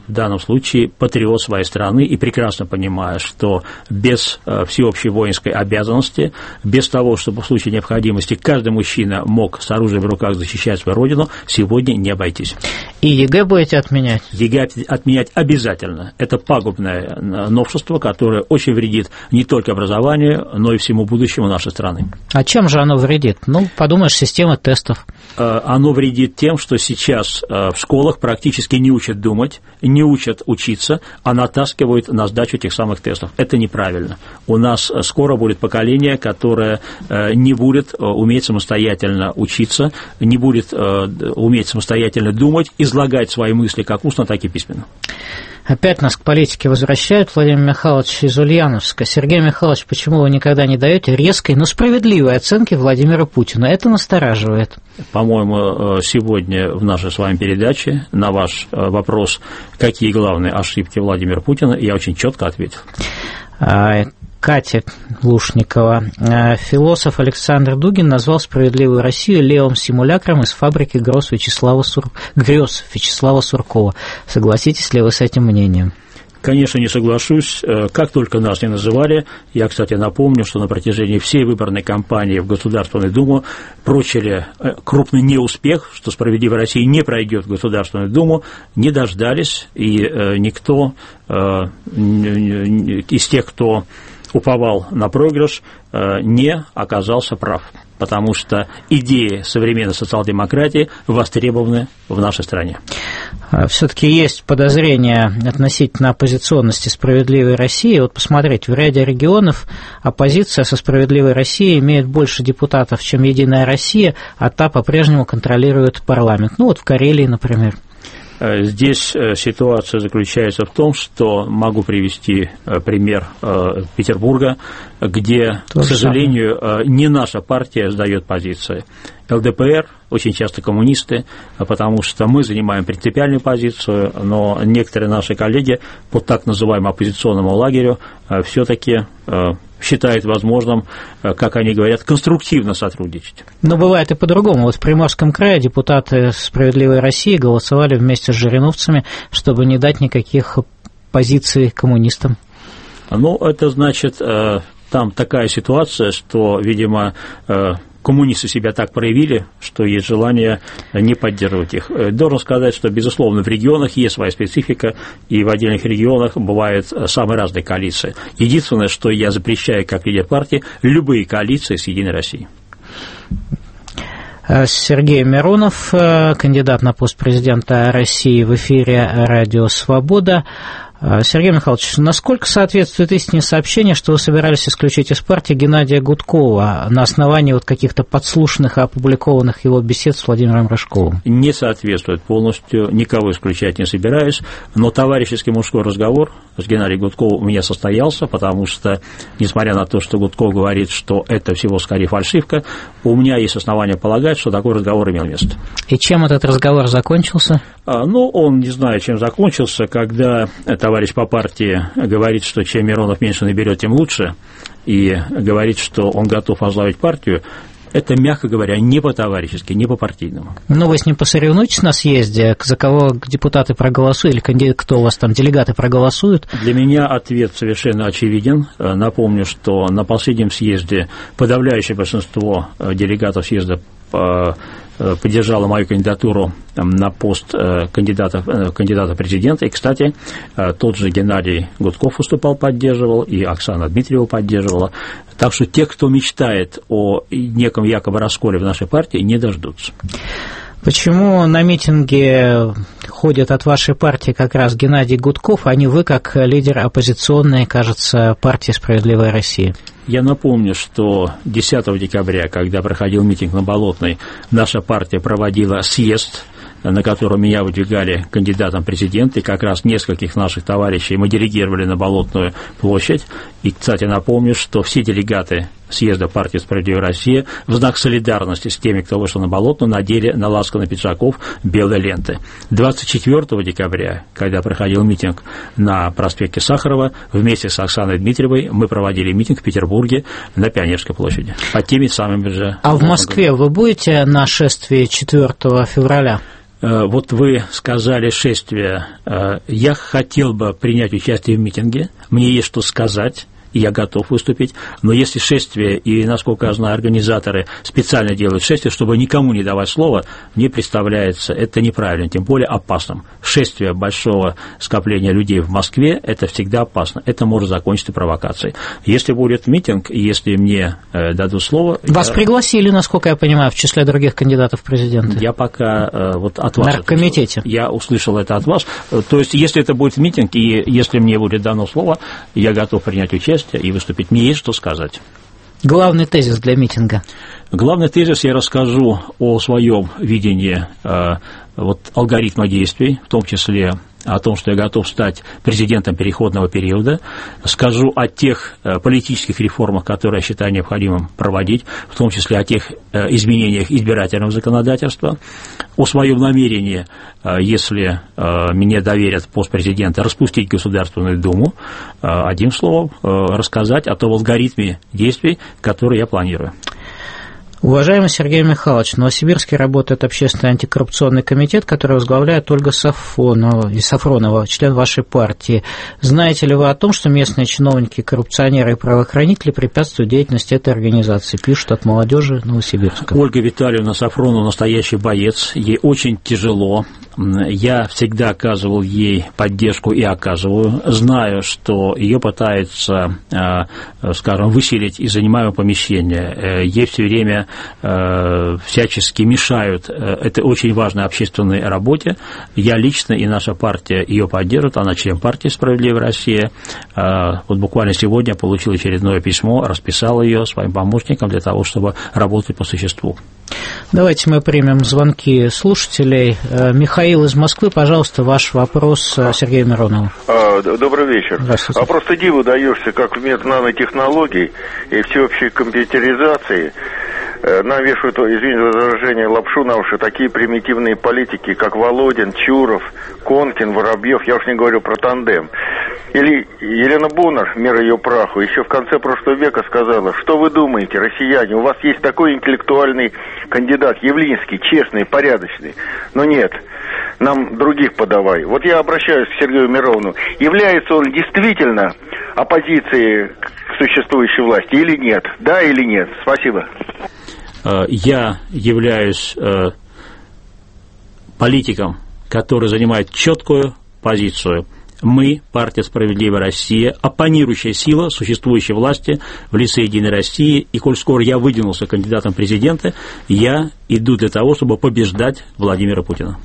в данном случае патриот своей страны и прекрасно понимая, что без всеобщей воинской обязанности, без того, чтобы в случае необходимости каждый мужчина мог с оружием в руках защищать свою родину, сегодня не обойтись. И ЕГЭ будете отменять? ЕГЭ отменять обязательно. Это пагубное новшество, которое очень вредит не только образованию, но и всему будущему нашей страны. А чем же оно вредит? Ну, подумаешь, система тестов. Оно вредит тем, что сейчас в школах практически не учат думать, не учат учиться, а натаскивают на сдачу тех самых тестов. Это неправильно. У нас скоро будет поколение, которое не будет уметь самостоятельно учиться, не будет уметь самостоятельно думать, излагать свои мысли как устно, так и письменно. Опять нас к политике возвращают. Владимир Михайлович из Ульяновска. Сергей Михайлович, почему вы никогда не даете резкой, но справедливой оценки Владимиру Путину? Это настораживает. По-моему, сегодня в нашей с вами передаче на ваш вопрос, какие главные ошибки Владимира Путина, я очень четко ответил. Катя Лушникова. Философ Александр Дугин назвал «Справедливую Россию» левым симулякром из фабрики грез Вячеслава Суркова. Согласитесь ли вы с этим мнением? Конечно, не соглашусь. Как только нас не называли, я, кстати, напомню, что на протяжении всей выборной кампании в Государственную Думу прочили крупный неуспех, что «Справедливая Россия» не пройдет в Государственную Думу, не дождались, и никто из тех, кто уповал на проигрыш, не оказался прав, потому что идеи современной социал-демократии востребованы в нашей стране. Все-таки есть подозрения относительно оппозиционности «Справедливой России». Вот посмотрите, в ряде регионов оппозиция со «Справедливой Россией» имеет больше депутатов, чем «Единая Россия», а та по-прежнему контролирует парламент. Ну вот в Карелии, например. Здесь ситуация заключается в том, что могу привести пример Петербурга, где, к сожалению, не наша партия сдает позиции. ЛДПР, очень часто коммунисты, потому что мы занимаем принципиальную позицию, но некоторые наши коллеги по так называемому оппозиционному лагерю все-таки считают возможным, как они говорят, конструктивно сотрудничать. Но бывает и по-другому. Вот в Приморском крае депутаты «Справедливой России» голосовали вместе с жириновцами, чтобы не дать никаких позиций коммунистам. Ну, это значит, там такая ситуация, что, видимо, коммунисты себя так проявили, что есть желание не поддерживать их. Должен сказать, что, безусловно, в регионах есть своя специфика, и в отдельных регионах бывают самые разные коалиции. Единственное, что я запрещаю как лидер партии, любые коалиции с «Единой Россией». Сергей Миронов, кандидат на пост президента России, в эфире «Радио Свобода». Сергей Михайлович, насколько соответствует истине сообщение, что вы собирались исключить из партии Геннадия Гудкова на основании вот каких-то подслушанных и опубликованных его бесед с Владимиром Рыжковым? Не соответствует полностью, никого исключать не собираюсь, но товарищеский мужской разговор с Геннадием Гудковым у меня состоялся, потому что, несмотря на то, что Гудков говорит, что это всего скорее фальшивка, у меня есть основания полагать, что такой разговор имел место. И чем этот разговор закончился? Ну, он не знаю, чем закончился, когда товарищ по партии говорит, что чем Миронов меньше наберет, тем лучше, и говорит, что он готов возглавить партию. Это, мягко говоря, не по-товарищески, не по-партийному. Ну, вы с ним посоревнуетесь на съезде, за кого депутаты проголосуют, или кто у вас там, делегаты проголосуют? Для меня ответ совершенно очевиден. Напомню, что на последнем съезде подавляющее большинство делегатов съезда поддержала мою кандидатуру на пост кандидата в президенты. И, кстати, тот же Геннадий Гудков выступал, поддерживал, и Оксана Дмитриева поддерживала. Так что те, кто мечтает о неком якобы расколе в нашей партии, не дождутся. Почему на митинге ходит от вашей партии как раз Геннадий Гудков, а не вы, как лидер оппозиционной, кажется, партии «Справедливая Россия»? Я напомню, что 10 декабря, когда проходил митинг на Болотной, наша партия проводила съезд, на котором меня выдвигали кандидатом в президенты, и как раз нескольких наших товарищей мы делегировали на Болотную площадь. И, кстати, напомню, что все делегаты съезда партии «Справедливая Россия» в знак солидарности с теми, кто вышел на Болотную, надели на лацканы пиджаков белые ленты. 24 декабря, когда проходил митинг на проспекте Сахарова, вместе с Оксаной Дмитриевой мы проводили митинг в Петербурге на Пионерской площади. Под теми самыми же... А в Москве вы будете на шествии 4 февраля? Вот вы сказали шествие. Я хотел бы принять участие в митинге. Мне есть что сказать. Я готов выступить, но если шествие, и, насколько я знаю, организаторы специально делают шествие, чтобы никому не давать слова, мне представляется, это неправильно, тем более опасным. Шествие большого скопления людей в Москве – это всегда опасно, это может закончиться провокацией. Если будет митинг, и если мне дадут слово… Вас пригласили, насколько я понимаю, в числе других кандидатов в президенты? Я пока вот от вас… В наркомитете? Я услышал это от вас. То есть, если это будет митинг, и если мне будет дано слово, я готов принять участие и выступить. Мне есть что сказать. Главный тезис для митинга? Главный тезис, я расскажу о своем видении алгоритма действий, в том числе о том, что я готов стать президентом переходного периода, скажу о тех политических реформах, которые я считаю необходимым проводить, в том числе о тех изменениях избирательного законодательства, о своем намерении, если мне доверят пост президента, распустить Государственную Думу, одним словом, рассказать о том алгоритме действий, который я планирую. Уважаемый Сергей Михайлович, в Новосибирске работает Общественный антикоррупционный комитет, который возглавляет Ольга Сафронова, член вашей партии. Знаете ли вы о том, что местные чиновники, коррупционеры и правоохранители препятствуют деятельности этой организации? Пишут от молодежи Новосибирска. Ольга Витальевна Сафронова настоящий боец, ей очень тяжело. Я всегда оказывал ей поддержку и оказываю. Знаю, что ее пытаются, скажем, выселить из занимаемого помещения. Ей все время всячески мешают этой очень важной общественной работе. Я лично и наша партия ее поддерживает, она член партии «Справедливая Россия». Вот буквально сегодня получил очередное письмо, расписал ее своим помощникам для того, чтобы работать по существу. Давайте мы примем звонки слушателей. Михаил из Москвы, пожалуйста, ваш вопрос Сергею Миронову. Добрый вечер. А просто диву даешься, как в мир нанотехнологий и всеобщей компьютеризации нам вешают, извините за выражение, лапшу на уши такие примитивные политики, как Володин, Чуров, Конкин, Воробьев, я уж не говорю про тандем. Или Елена Боннер, мир ее праху, еще в конце прошлого века сказала: что вы думаете, россияне, у вас есть такой интеллектуальный кандидат, Явлинский, честный, порядочный. Но нет, нам других подавай. Вот я обращаюсь к Сергею Миронову. Является он действительно оппозицией к существующей власти или нет? Да или нет? Спасибо. Я являюсь политиком, который занимает четкую позицию. Мы, партия «Справедливая Россия», оппонирующая сила существующей власти в лице «Единой России», и коль скоро я выдвинулся кандидатом в президенты, я иду для того, чтобы побеждать Владимира Путина.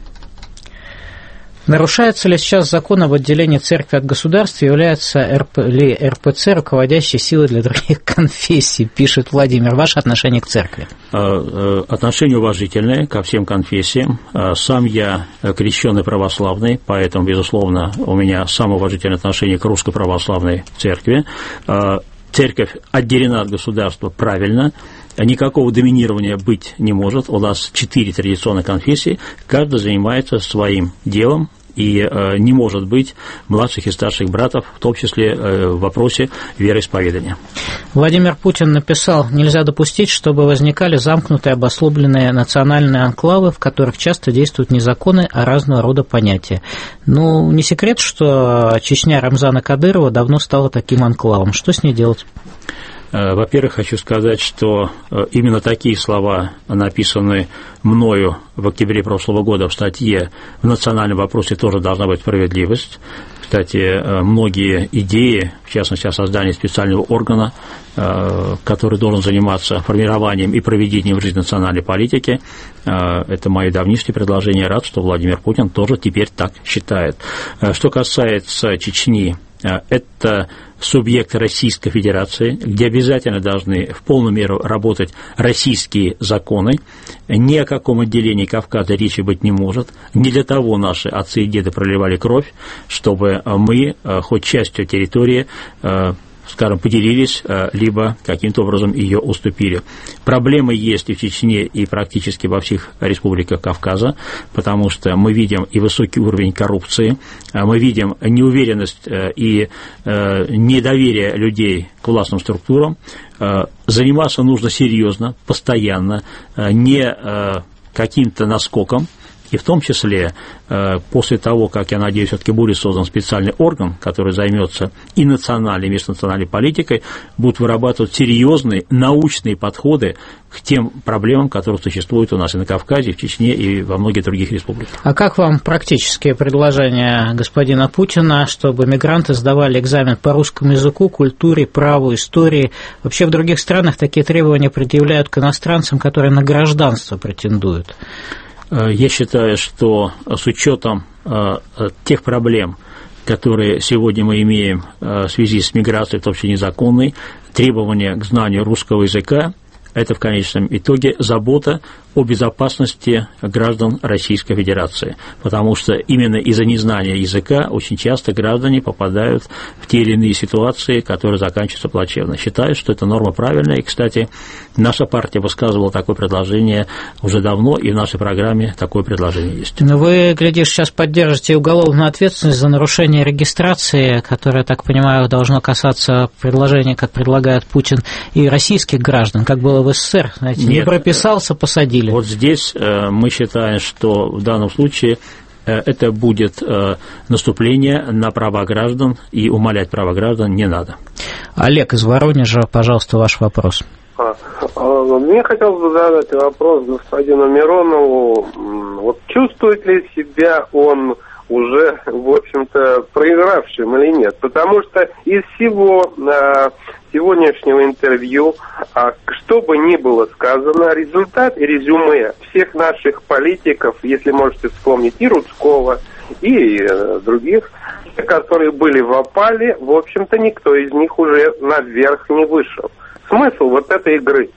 Нарушается ли сейчас закон об отделении церкви от государства, является ли РПЦ руководящей силой для других конфессий, пишет Владимир. Ваше отношение к церкви? Отношение уважительное ко всем конфессиям. Сам я крещеный православный, поэтому, безусловно, у меня самое уважительное отношение к Русской Православной Церкви. Церковь отделена от государства правильно. Никакого доминирования быть не может. У нас 4 традиционных конфессии, каждый занимается своим делом, и не может быть младших и старших братьев, в том числе в вопросе вероисповедания. Владимир Путин написал: нельзя допустить, чтобы возникали замкнутые, обособленные национальные анклавы, в которых часто действуют не законы, а разного рода понятия. Ну, не секрет, что Чечня Рамзана Кадырова давно стала таким анклавом. Что с ней делать? Во-первых, хочу сказать, что именно такие слова написаны мною в октябре прошлого года в статье «В национальном вопросе тоже должна быть справедливость». Кстати, многие идеи, в частности, о создании специального органа, который должен заниматься формированием и проведением в жизнь национальной политики, это мои давнишние предложения. Рад, что Владимир Путин тоже теперь так считает. Что касается Чечни, это субъект Российской Федерации, где обязательно должны в полную меру работать российские законы. Ни о каком отделении Кавказа речи быть не может. Не для того наши отцы и деды проливали кровь, чтобы мы хоть частью территории, скажем, поделились, либо каким-то образом ее уступили. Проблемы есть и в Чечне, и практически во всех республиках Кавказа, потому что мы видим и высокий уровень коррупции, мы видим неуверенность и недоверие людей к властным структурам. Заниматься нужно серьезно, постоянно, не каким-то наскоком, И в том числе после того, как, я надеюсь, все-таки будет создан специальный орган, который займется и национальной, и межнациональной политикой, будут вырабатывать серьезные научные подходы к тем проблемам, которые существуют у нас и на Кавказе, и в Чечне, и во многих других республиках. А как вам практические предложения господина Путина, чтобы мигранты сдавали экзамен по русскому языку, культуре, праву, истории? Вообще в других странах такие требования предъявляют к иностранцам, которые на гражданство претендуют. Я считаю, что с учетом тех проблем, которые сегодня мы имеем в связи с миграцией, в том числе незаконной, требования к знанию русского языка, это в конечном итоге забота о безопасности граждан Российской Федерации, потому что именно из-за незнания языка очень часто граждане попадают в те или иные ситуации, которые заканчиваются плачевно. Считаю, что это норма правильная, и, кстати, наша партия высказывала такое предложение уже давно, и в нашей программе такое предложение есть. Но вы, глядишь, сейчас поддержите уголовную ответственность за нарушение регистрации, которая, так понимаю, должно касаться предложения, как предлагает Путин, и российских граждан, как было в СССР, знаете, не прописался, посадили. Вот здесь мы считаем, что в данном случае это будет наступление на права граждан, и умалять права граждан не надо. Олег из Воронежа, пожалуйста, ваш вопрос. Мне хотелось бы задать вопрос господину Миронову. Вот чувствует ли себя он уже, в общем-то, проигравшим или нет? Потому что из всего сегодняшнего интервью, что бы ни было сказано, результат и резюме всех наших политиков, если можете вспомнить, и Рудского, и других, которые были в опале, в общем-то, никто из них уже наверх не вышел. Смысл вот этой игры?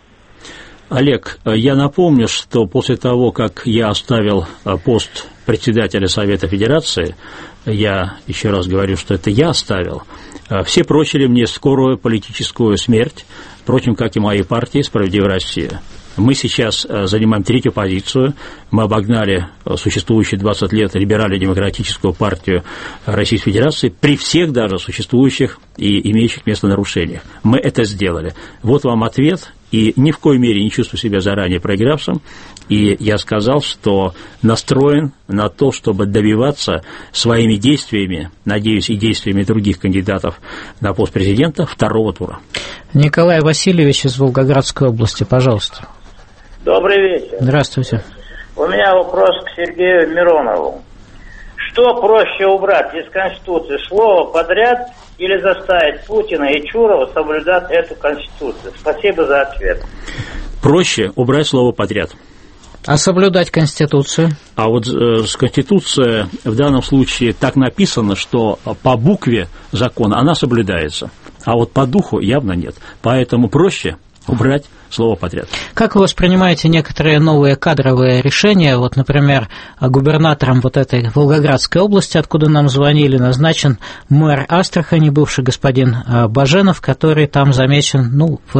Олег, я напомню, что после того, как я оставил пост председателя Совета Федерации, я еще раз говорю, что это я оставил, все прочили мне скорую политическую смерть, впрочем, как и моей партии «Справедливая Россия». Мы сейчас занимаем третью позицию. Мы обогнали существующие 20 лет либерально-демократическую партию Российской Федерации при всех даже существующих и имеющих место нарушениях. Мы это сделали. Вот вам ответ. И ни в коей мере не чувствую себя заранее проигравшим. И я сказал, что настроен на то, чтобы добиваться своими действиями, надеюсь, и действиями других кандидатов на пост президента, второго тура. Николай Васильевич из Волгоградской области, пожалуйста. Добрый вечер. Здравствуйте. У меня вопрос к Сергею Миронову. Что проще убрать из Конституции, слово подряд или заставить Путина и Чурова соблюдать эту Конституцию? Спасибо за ответ. Проще убрать слово подряд. А соблюдать Конституцию? А вот Конституция в данном случае так написана, что по букве закона она соблюдается, а вот по духу явно нет. Поэтому проще убрать слово подряд. Как вы воспринимаете некоторые новые кадровые решения? Вот, например, губернатором вот этой Волгоградской области, откуда нам звонили, назначен мэр Астрахани, бывший господин Баженов, который там замечен,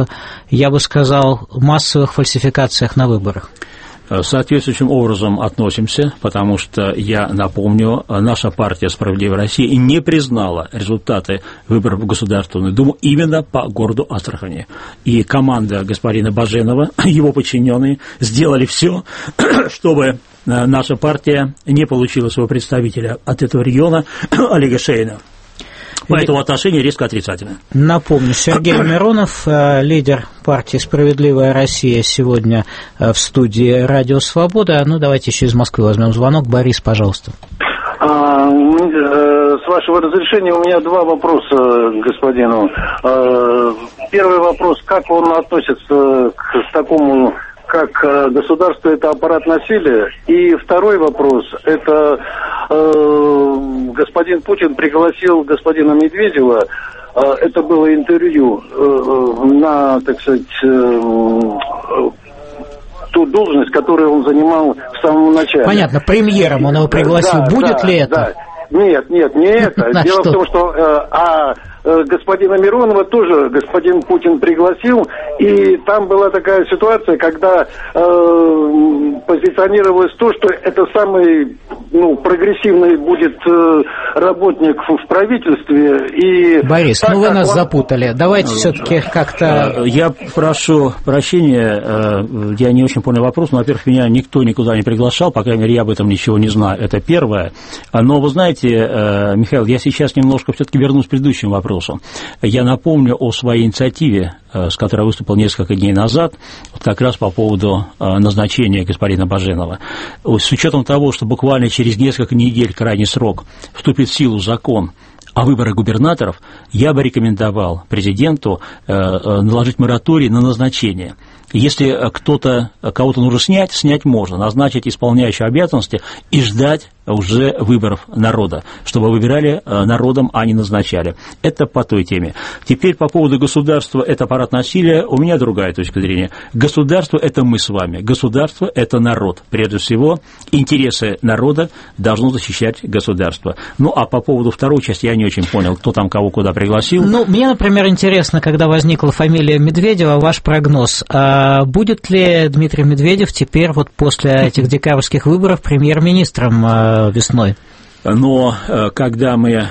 я бы сказал, массовых фальсификациях на выборах. Соответствующим образом относимся, потому что, я напомню, наша партия «Справедливая Россия» не признала результаты выборов в Государственную Думу именно по городу Астрахани. И команда господина Баженова, его подчиненные, сделали все, чтобы наша партия не получила своего представителя от этого региона, Олега Шейна. Поэтому отношение резко отрицательное. Напомню, Сергей Миронов, лидер партии «Справедливая Россия», сегодня в студии «Радио Свобода». Давайте еще из Москвы возьмем звонок. Борис, пожалуйста. С вашего разрешения у меня два вопроса господину. Первый вопрос, как он относится к такому, как государство – это аппарат насилия? И второй вопрос – это господин Путин пригласил господина Медведева, это было интервью, на, так сказать, ту должность, которую он занимал в самом начале. Понятно, премьером он его пригласил. Будет ли это? Да. Нет, не это. Дело в том, что господина Миронова тоже господин Путин пригласил, и там была такая ситуация, когда позиционировалось то, что это самый прогрессивный будет работник в правительстве. И Борис, так, вы нас запутали. Давайте все-таки как-то... Я прошу прощения, я не очень понял вопрос, но, во-первых, меня никто никуда не приглашал, по крайней мере, я об этом ничего не знаю, это первое. Но вы знаете, Михаил, я сейчас немножко все-таки вернусь к предыдущему вопросу. Я напомню о своей инициативе, с которой я выступил несколько дней назад, вот как раз по поводу назначения господина Баженова. С учетом того, что буквально через несколько недель, крайний срок, вступит в силу закон о выборах губернаторов, я бы рекомендовал президенту наложить мораторий на назначение. Если кого-то нужно снять можно, назначить исполняющего обязанности и ждать уже выборов народа, чтобы выбирали народом, а не назначали. Это по той теме. Теперь по поводу государства, это аппарат насилия, у меня другая точка зрения. Государство – это мы с вами, государство – это народ. Прежде всего, интересы народа должно защищать государство. Ну, а по поводу второй части я не очень понял, кто там кого куда пригласил. Мне, например, интересно, когда возникла фамилия Медведева, ваш прогноз. Будет ли Дмитрий Медведев теперь, вот после этих декабрьских выборов, премьер-министром весной? Но когда мы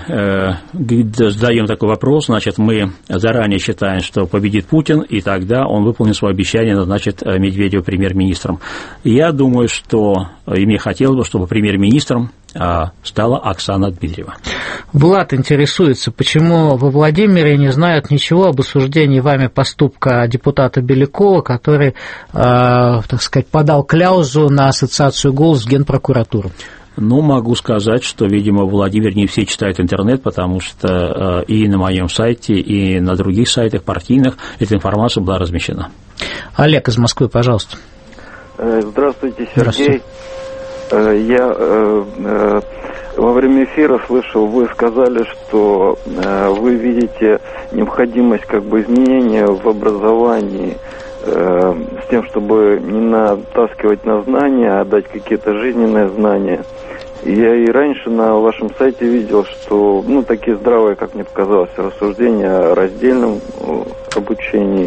задаем такой вопрос, значит, мы заранее считаем, что победит Путин, и тогда он выполнит свое обещание, назначит Медведева премьер-министром. Я думаю, что, и мне хотелось бы, чтобы премьер-министром стала Оксана Дмитриева. Влад интересуется, почему во Владимире не знают ничего об осуждении вами поступка депутата Белякова, который, так сказать, подал кляузу на ассоциацию «Голос» в Генпрокуратуру. Могу сказать, что, видимо, в Владимире не все читают интернет, потому что и на моем сайте, и на других сайтах партийных эта информация была размещена. Олег из Москвы, пожалуйста. Здравствуйте, Сергей. Я во время эфира слышал, вы сказали, что вы видите необходимость изменения в образовании с тем, чтобы не натаскивать на знания, а дать какие-то жизненные знания. Я и раньше на вашем сайте видел, что, такие здравые, как мне показалось, рассуждения о раздельном обучении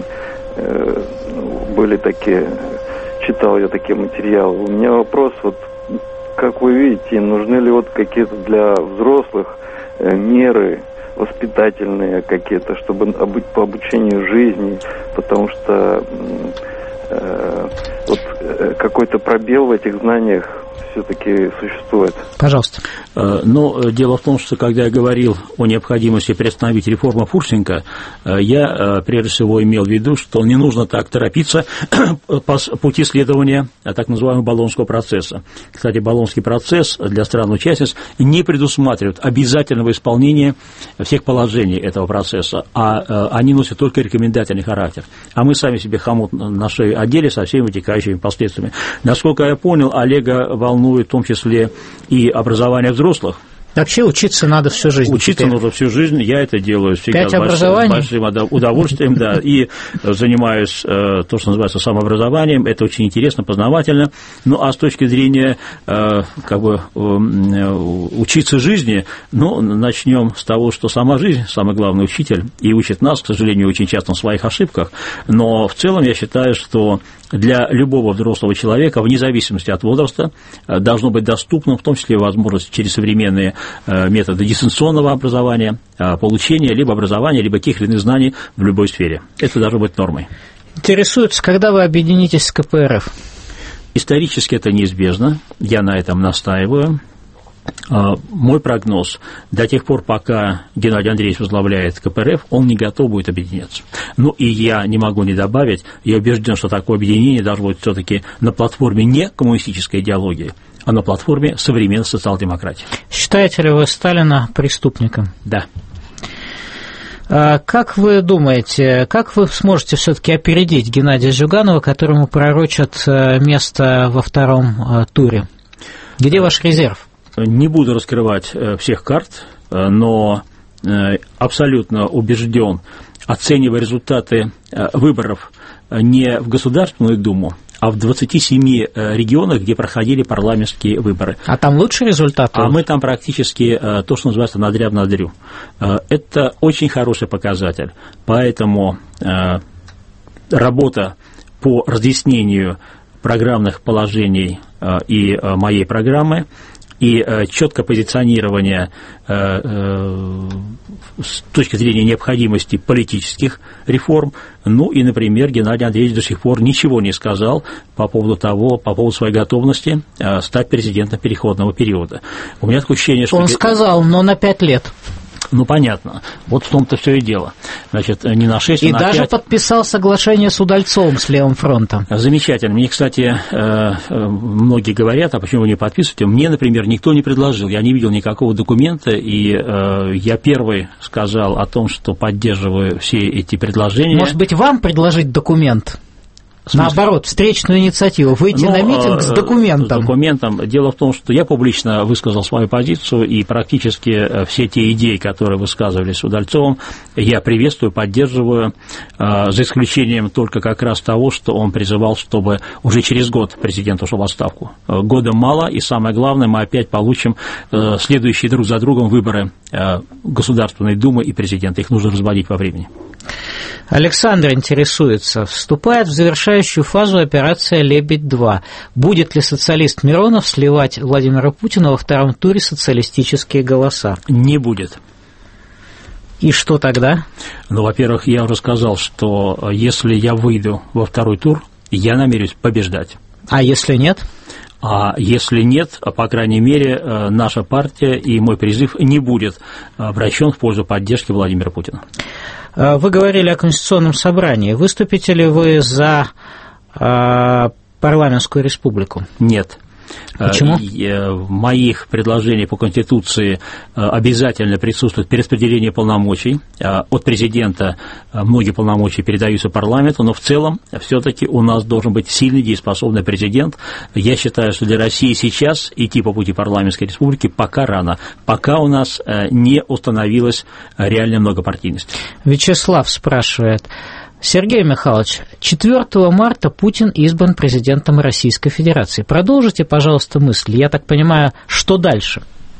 были такие, читал я такие материалы. У меня вопрос, как вы видите, нужны ли какие-то для взрослых меры воспитательные какие-то, чтобы по обучению жизни, потому что какой-то пробел в этих знаниях все-таки существует. Пожалуйста. Дело в том, что когда я говорил о необходимости приостановить реформу Фурсенко, я прежде всего имел в виду, что не нужно так торопиться по пути следования так называемого Болонского процесса. Кстати, Болонский процесс для стран-участниц не предусматривает обязательного исполнения всех положений этого процесса, а они носят только рекомендательный характер. А мы сами себе хомут на шею одели со всеми вытекающими последствиями. Насколько я понял, Олега волнует в том числе и образование взрослых. Вообще учиться надо всю жизнь. Учиться нужно всю жизнь, я это делаю всегда с большим удовольствием, да, и занимаюсь то, что называется самообразованием, это очень интересно, познавательно. А с точки зрения учиться жизни, начнем с того, что сама жизнь, самый главный учитель, и учит нас, к сожалению, очень часто на своих ошибках, но в целом я считаю, что для любого взрослого человека, вне зависимости от возраста, должно быть доступно, в том числе возможность через современные методы дистанционного образования, получения либо образования, либо каких-либо иных знаний в любой сфере. Это должно быть нормой. Интересуется, когда вы объединитесь с КПРФ? Исторически это неизбежно, я на этом настаиваю. Мой прогноз: до тех пор, пока Геннадий Андреевич возглавляет КПРФ, он не готов будет объединяться. И я не могу не добавить, я убежден, что такое объединение должно быть все-таки на платформе не коммунистической идеологии, а на платформе современной социал-демократии. Считаете ли вы Сталина преступником? Да. Как вы думаете, как вы сможете все-таки опередить Геннадия Зюганова, которому пророчат место во втором туре? Где ваш резерв? Не буду раскрывать всех карт, но абсолютно убежден, оценивая результаты выборов не в Государственную Думу, а в 27 регионах, где проходили парламентские выборы. А там лучшие результаты? А мы там практически то, что называется надряд надрю. Это очень хороший показатель. Поэтому работа по разъяснению программных положений и моей программы, и четкое позиционирование с точки зрения необходимости политических реформ. Ну и, например, Геннадий Андреевич до сих пор ничего не сказал по поводу своей готовности стать президентом переходного периода. У меня такое ощущение, что... Он сказал, но на 5 лет. Ну, понятно. Вот в том-то все и дело. Значит, не на 6, а на 5. И даже подписал соглашение с Удальцовым, с Левым фронтом. Замечательно. Мне, кстати, многие говорят, а почему вы не подписываете? Мне, например, никто не предложил. Я не видел никакого документа, и я первый сказал о том, что поддерживаю все эти предложения. Может быть, вам предложить документ? Наоборот, встречную инициативу, выйти на митинг с документом. С документом. Дело в том, что я публично высказал свою позицию, и практически все те идеи, которые высказывались Удальцовым, я приветствую, поддерживаю, за исключением только как раз того, что он призывал, чтобы уже через год президент ушел в отставку. Года мало, и самое главное, мы опять получим следующие друг за другом выборы Государственной Думы и президента. Их нужно разводить во времени. Александр интересуется, вступает в завершающую фазу операция «Лебедь-2». Будет ли социалист Миронов сливать Владимира Путина во втором туре социалистические голоса? Не будет. И что тогда? Ну, во-первых, я уже сказал, что если я выйду во второй тур, я намерюсь побеждать. А если нет? А если нет, по крайней мере, наша партия и мой призыв не будет обращен в пользу поддержки Владимира Путина. Вы говорили о Конституционном собрании. Выступите ли вы за парламентскую республику? Нет. Почему? В моих предложениях по Конституции обязательно присутствует перераспределение полномочий. От президента многие полномочия передаются парламенту, но в целом все-таки у нас должен быть сильный, дееспособный президент. Я считаю, что для России сейчас идти по пути парламентской республики пока рано, пока у нас не установилась реальная многопартийность. Вячеслав спрашивает. Сергей Михайлович, 4 марта Путин избран президентом Российской Федерации. Продолжите, пожалуйста, мысль. Я так понимаю, что дальше?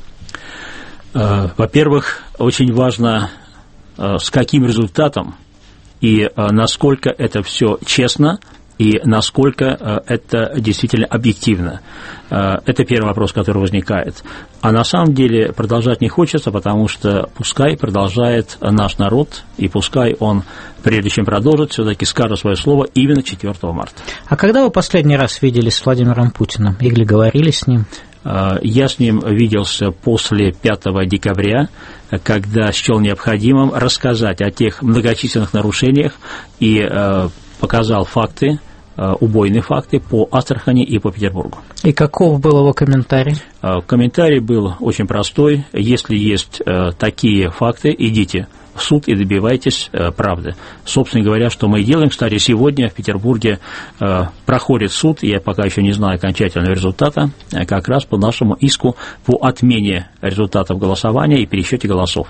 Во-первых, очень важно, с каким результатом и насколько это все честно, и насколько это действительно объективно. Это первый вопрос, который возникает. А на самом деле продолжать не хочется, потому что пускай продолжает наш народ, и пускай он, прежде чем продолжит, все-таки скажет свое слово именно 4 марта. А когда вы последний раз виделись с Владимиром Путиным или говорили с ним? Я с ним виделся после 5 декабря, когда счел необходимым рассказать о тех многочисленных нарушениях и показал факты, убойные факты по Астрахани и по Петербургу. И каков был его комментарий? Комментарий был очень простой. Если есть такие факты, идите в суд и добивайтесь правды. Собственно говоря, что мы и делаем. Кстати, сегодня в Петербурге проходит суд, я пока еще не знаю окончательного результата, как раз по нашему иску по отмене результатов голосования и пересчете голосов.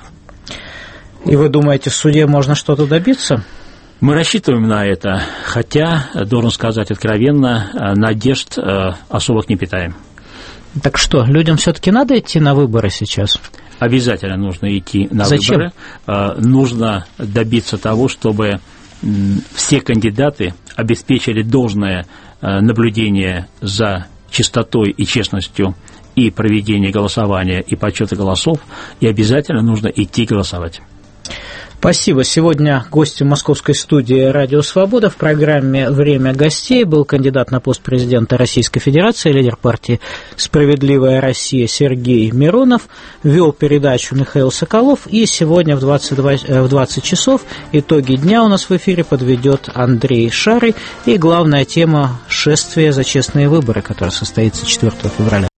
И вы думаете, в суде можно что-то добиться? Мы рассчитываем на это, хотя, должен сказать откровенно, надежд особых не питаем. Так что, людям все-таки надо идти на выборы сейчас? Обязательно нужно идти на Зачем? выборы. Нужно добиться того, чтобы все кандидаты обеспечили должное наблюдение за чистотой и честностью и проведение голосования, и подсчета голосов, и обязательно нужно идти голосовать. Спасибо. Сегодня гостем московской студии «Радио Свобода» в программе «Время гостей» был кандидат на пост президента Российской Федерации, лидер партии «Справедливая Россия» Сергей Миронов, вел передачу Михаил Соколов, и сегодня в 20 часов итоги дня у нас в эфире подведет Андрей Шарый, и главная тема – шествие за честные выборы, которое состоится 4 февраля.